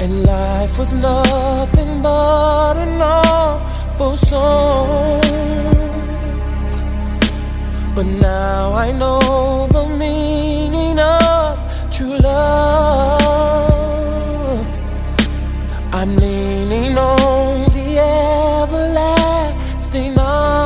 and life was nothing but an awful song. But now I know the meaning of true love. I'm leaning on the everlasting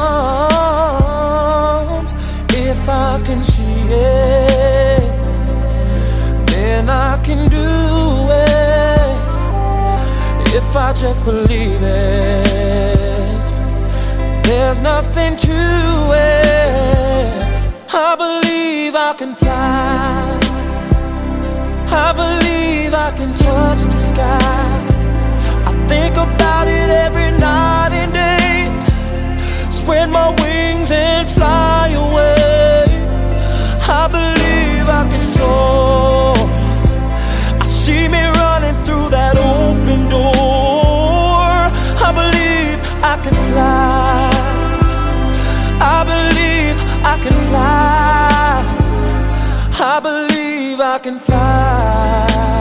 arms. If I can see it, then I can do it. If I just believe it, there's nothing to it. I believe I can fly. I believe I can touch the sky. I think about it every night and day. Spread my wings and fly away. I believe I can soar. I see me running through that open door. I believe I can fly. I believe I can fly. I believe I can fly.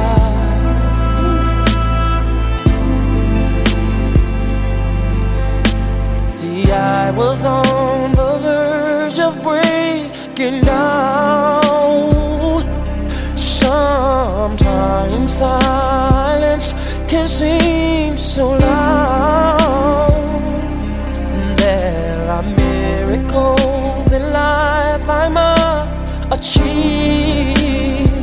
See, I was on the verge of breaking down. Sometimes silence can seem so loud. There are miracles in life I must achieve,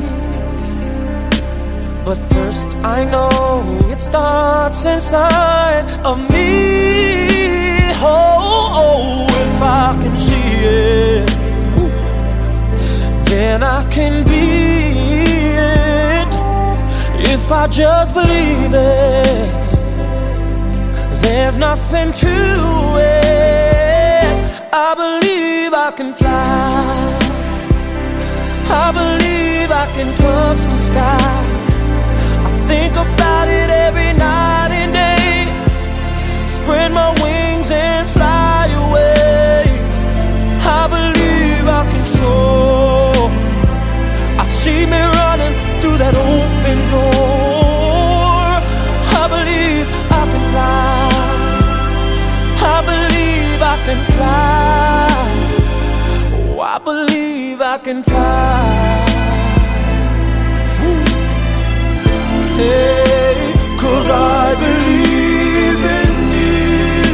but first I know it starts inside of me. Oh, if I can see it, then I can be it. If I just believe it, there's nothing to it. I believe I can fly. I believe I can touch the sky. I think about it every night and day. Spread my wings and fly away. I believe I can soar. I see me running through that open door. I believe I can fly. I believe I can fly. Oh, I believe I can fly. Hey, 'cause I believe in you.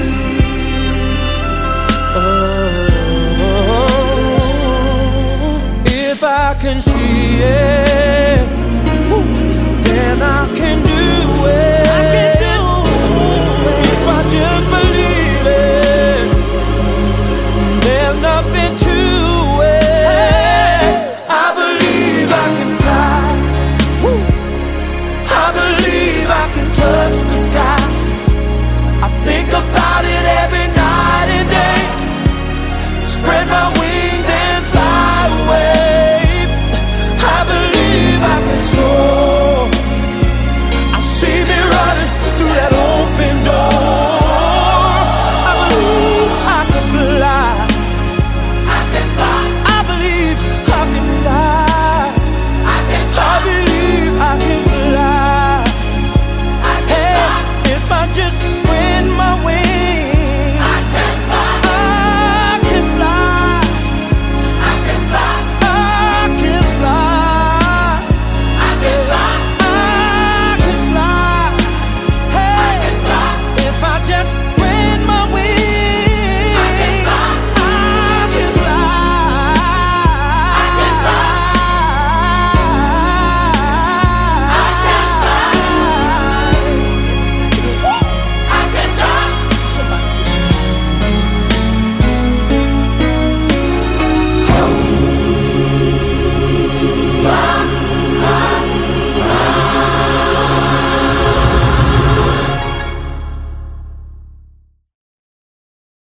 Oh, if I can see it, then I can do it. I can do it. If I just believe it, there's nothing to it. I believe I can fly. I believe I can